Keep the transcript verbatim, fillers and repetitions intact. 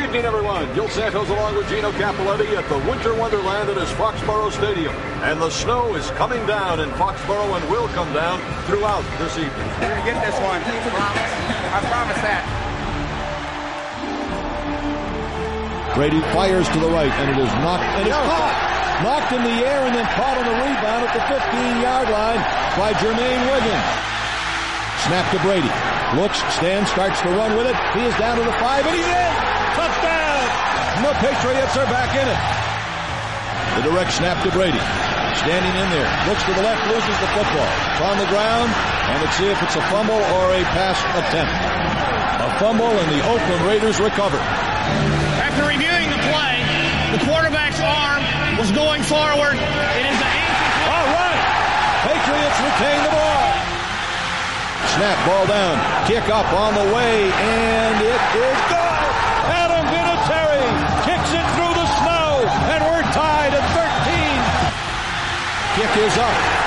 evening, everyone. Gil Santos along with Gino Cappelletti at the Winter Wonderland that is Foxborough Stadium. And the snow is coming down in Foxborough and will come down throughout this evening. We're going to get this one. I promise that. Brady fires to the right, and it is knocked, and it's caught. Knocked in the air and then caught on the rebound at the fifteen-yard line by Jermaine Wiggins. Snap to Brady. Looks, stands, starts to run with it. He is down to the five, and he's in! Touchdown! And the Patriots are back in it. The direct snap to Brady. Standing in there. Looks to the left, loses the football. It's on the ground, and let's see if it's a fumble or a pass attempt. A fumble, and the Oakland Raiders recover. After reviewing the play, the quarterback's arm was going forward. It is an incomplete. All right! Patriots retain the ball. Snap, ball down, kick up on the way, and it is good! Adam Vinatieri kicks it through the snow, and we're tied at thirteen. Kick is up.